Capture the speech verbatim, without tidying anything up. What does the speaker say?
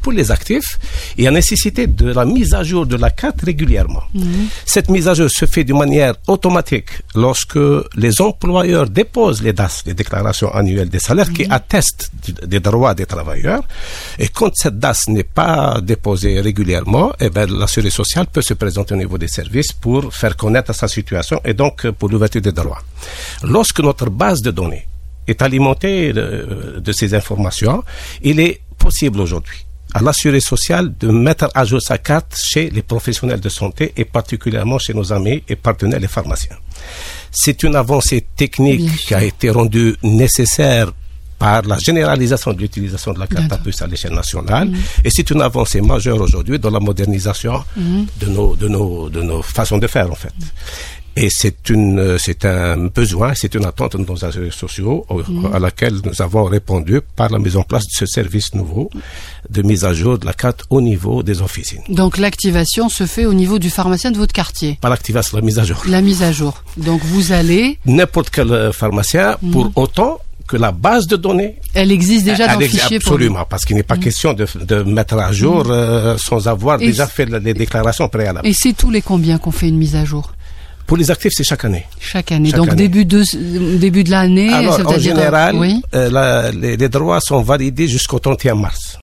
pour les actifs, il y a nécessité de la mise à jour de la carte régulièrement. Mmh. Cette mise à jour se fait de manière automatique lorsque les employeurs déposent les D A S, les déclarations annuelles des salaires, mmh. qui attestent des droits des travailleurs. Et quand cette D A S n'est pas déposée régulièrement, eh ben, l'assuré social peut se présenter au niveau des services pour faire connaître sa situation et donc pour l'ouverture des droits. Lorsque notre base de données est alimentée de, de ces informations, il est possible aujourd'hui à l'assuré social de mettre à jour sa carte chez les professionnels de santé et particulièrement chez nos amis et partenaires les pharmaciens. C'est une avancée technique qui a été rendue nécessaire par la généralisation de l'utilisation de la carte à puce à l'échelle nationale. Mmh. Et c'est une avancée majeure aujourd'hui dans la modernisation mmh. de nos, de nos, de nos façons de faire, en fait. Mmh. Et c'est une, c'est un besoin, c'est une attente de nos assurés sociaux mmh. à laquelle nous avons répondu par la mise en place de ce service nouveau de mise à jour de la carte au niveau des officines. Donc l'activation se fait au niveau du pharmacien de votre quartier. Pas l'activation, la mise à jour. La mise à jour. Donc vous allez... N'importe quel pharmacien, mmh. pour autant que la base de données... Elle existe déjà elle dans le existe fichier. Absolument, pour... parce qu'il n'est pas mmh. question de, de mettre à jour mmh. euh, sans avoir et déjà fait les déclarations préalables. Et c'est tous les combien qu'on fait une mise à jour? Pour les actifs, c'est chaque année. Chaque année. Chaque Donc année. début de début de l'année. Alors, en général, oui. euh, la, les, les droits sont validés jusqu'au trente et un mars.